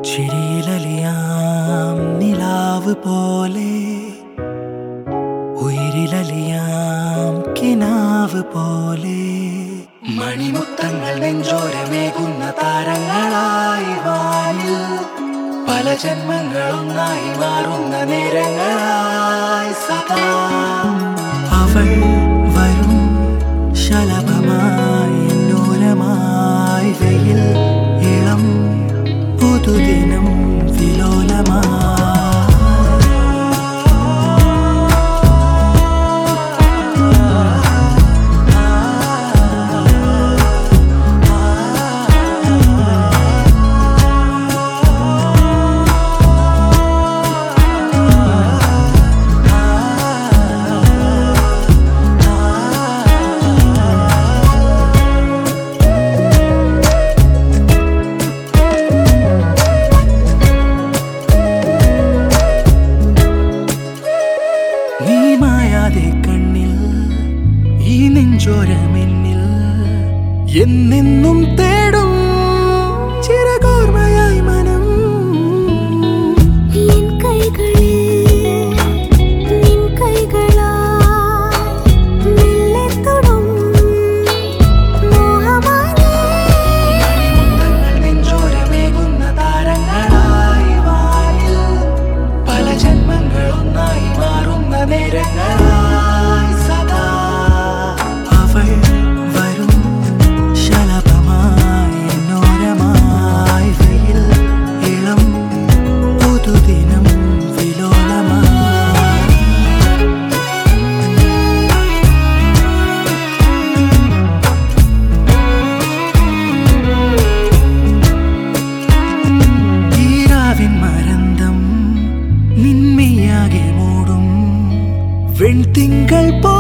ചിരിയിലലിയാം നിലാവ് പോലെ ഉയിരിലലിയാം കിനാവ് പോലെ മണിമുത്തങ്ങൾ നെഞ്ചോരമേകുന്ന താരങ്ങളായി വാനിൽ പല ജന്മങ്ങളൊന്നായി മാറുന്ന നേരങ്ങളായി സദാ അവൾ വരും ശലഭമായി എന്നോരമായി വെയിൽ ഇളം പുതുദിനം വിലോലമായി കണ്ണിൽ ഈ നെഞ്ചോരമെന്നിൽ എന്നെന്നും തേടും ചിരകോർമ്മയായി മനം എൻ കൈകളിൽ നിൻ കൈകളായി മെല്ലെ തൊടും മോഹമായി നെഞ്ചോരമേകുന്ന താരങ്ങളായി വാനിൽ പല ജന്മങ്ങളൊന്നായി മാറുന്ന നേരങ്ങളായി സദാ അവൾ വരും ശലഭമായി എന്നോരമായി വെയിൽ ഇളം പുതുദിനം വിലോലമായി ഈരാവിൻ മരന്തം നിന്മയാകെ മൂടും വെൺതിങ്കൾ